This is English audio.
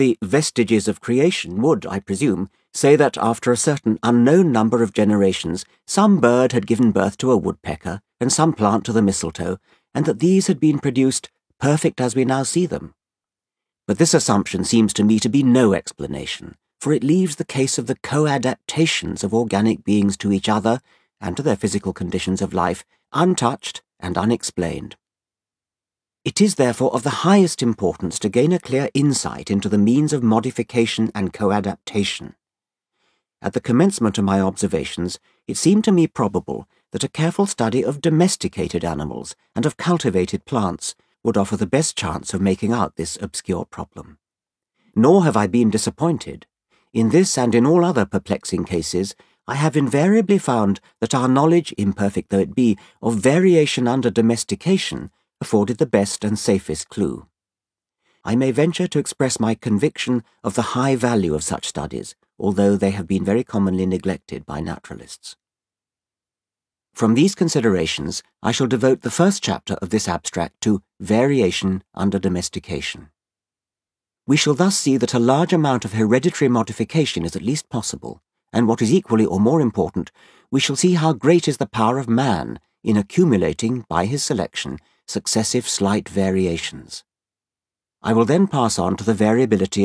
The vestiges of creation would, I presume, say that after a certain unknown number of generations, some bird had given birth to a woodpecker, and some plant to the mistletoe, and that these had been produced perfect as we now see them. But this assumption seems to me to be no explanation, for it leaves the case of the co-adaptations of organic beings to each other and to their physical conditions of life untouched and unexplained. It is therefore of the highest importance to gain a clear insight into the means of modification and co-adaptation. At the commencement of my observations, it seemed to me probable that a careful study of domesticated animals and of cultivated plants would offer the best chance of making out this obscure problem. Nor have I been disappointed. In this and in all other perplexing cases, I have invariably found that our knowledge, imperfect though it be, of variation under domestication afforded the best and safest clue. I may venture to express my conviction of the high value of such studies, although they have been very commonly neglected by naturalists. From these considerations, I shall devote the first chapter of this abstract to variation under domestication. We shall thus see that a large amount of hereditary modification is at least possible, and what is equally or more important, we shall see how great is the power of man in accumulating, by his selection, successive slight variations. I will then pass on to the variability